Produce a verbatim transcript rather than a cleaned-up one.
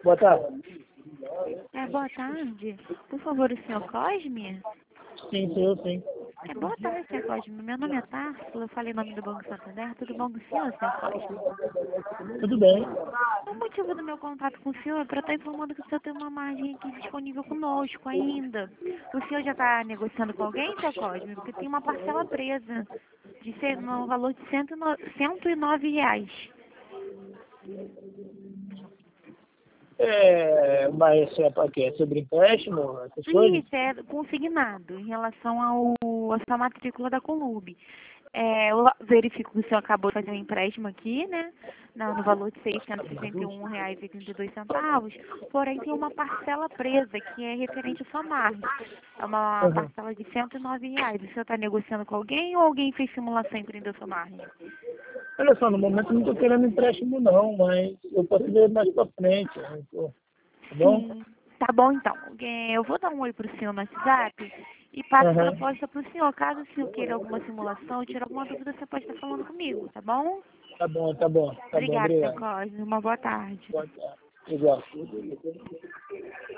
Boa tarde. É, boa tarde. Por favor, o senhor Cosme? Sim, sou eu, sim. É, boa tarde, senhor Cosme. Meu nome é Társila, eu falei em nome do Banco Santander. Tudo bom com o senhor, senhor Cosme? Tudo bem. O motivo do meu contato com o senhor é para estar informando que o senhor tem uma margem aqui disponível conosco ainda. O senhor já está negociando com alguém, senhor Cosme? Porque tem uma parcela presa de ser, no valor de cento e nove cento e nove reais. É, mas é para quê? É sobre empréstimo, essas coisas? Isso, é consignado em relação ao, à sua matrícula da Colube. É, eu verifico que o senhor acabou de fazer um empréstimo aqui, né, no, no valor de seiscentos e sessenta e um reais e trinta e dois centavos, porém tem uma parcela presa que é referente à sua margem. É uma Uhum. parcela de cento e nove reais. O senhor está negociando com alguém ou alguém fez simulação e prendeu sua margem? Olha só, no momento eu não estou querendo empréstimo não, mas eu posso ver mais para frente. Né? Tá bom? Sim, tá bom então. É, eu vou dar um oi pro senhor no WhatsApp e passo a Uhum. proposta pro senhor. Caso o senhor queira alguma simulação ou tirar alguma dúvida, você pode estar falando comigo, tá bom? Tá bom, tá bom, tá bom, Obrigada, senhor obrigado. Cosme. Uma boa tarde. Boa tarde. Igual.